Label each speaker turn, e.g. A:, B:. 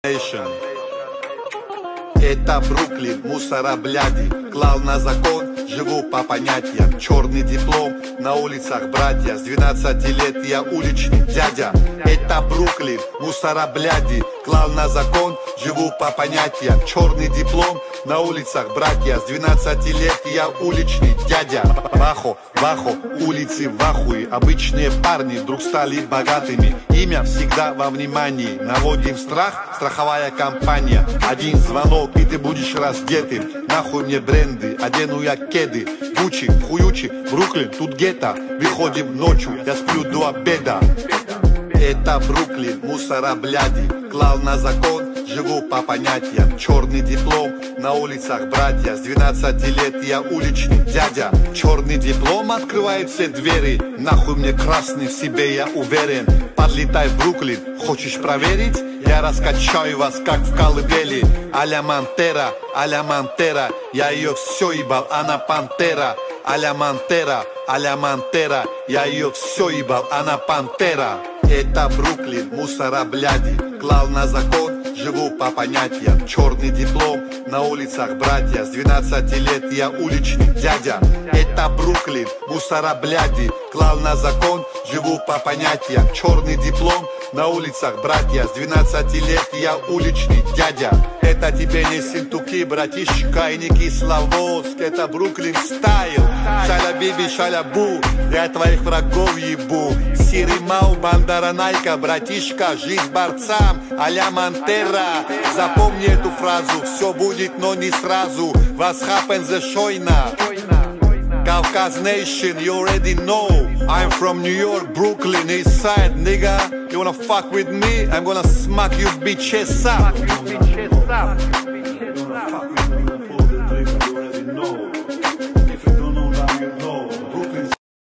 A: Это Бруклин, мусора бляди. Клал на закон, живу по понятиям. Черный диплом, на улицах братья. С 12 лет я уличный дядя. Это Бруклин, мусора бляди. Клал на закон, живу по понятиям. Черный диплом, на улицах братья. С 12 лет я уличный дядя. Вахо, вахо, улицы в ахуе. Обычные парни вдруг стали богатыми. Имя всегда во внимании. Наводим страх, страховая компания. Один звонок, и ты будешь раздетым. Нахуй мне бренды, одену я кеды. Гуччи, хуючи, Бруклин, тут гетто. Выходим ночью, я сплю до обеда. Это Бруклин, мусора бляди. Клал на закон, живу по понятиям. Черный диплом, на улицах братья. С 12 лет я уличный дядя. Черный диплом открывает все двери. Нахуй мне красный, в себе я уверен. Подлетай в Бруклин, хочешь проверить? Я раскачаю вас, как в колыбели. А-ля Монтера, а-ля Монтера. Я ее все ебал, она пантера. А-ля Монтера, а-ля Монтера. Я ее все ебал, она пантера. Это Бруклин, мусора бляди. Клал на закон, живу по понятиям. Черный диплом, на улицах братья. С 12 лет я уличный дядя. Это Бруклин, мусора бляди. Клал на закон, живу по понятиям. Черный диплом, на улицах братья. С 12 лет я уличный дядя. Это тебе не синтуки, братишка, и не кисловодск. Это Бруклин стайл. Шаля биби, шаля бу. Я твоих врагов ебу. Сиримау, бандара найка, братишка. Жизнь борцам, а-ля Монтера. Запомни эту фразу. Все будет, но не сразу. Was happens the Shoina? Caucas Nation, you already know. I'm from New York, Brooklyn, East Side, nigga. You wanna fuck with me? I'm gonna smack you bitches up.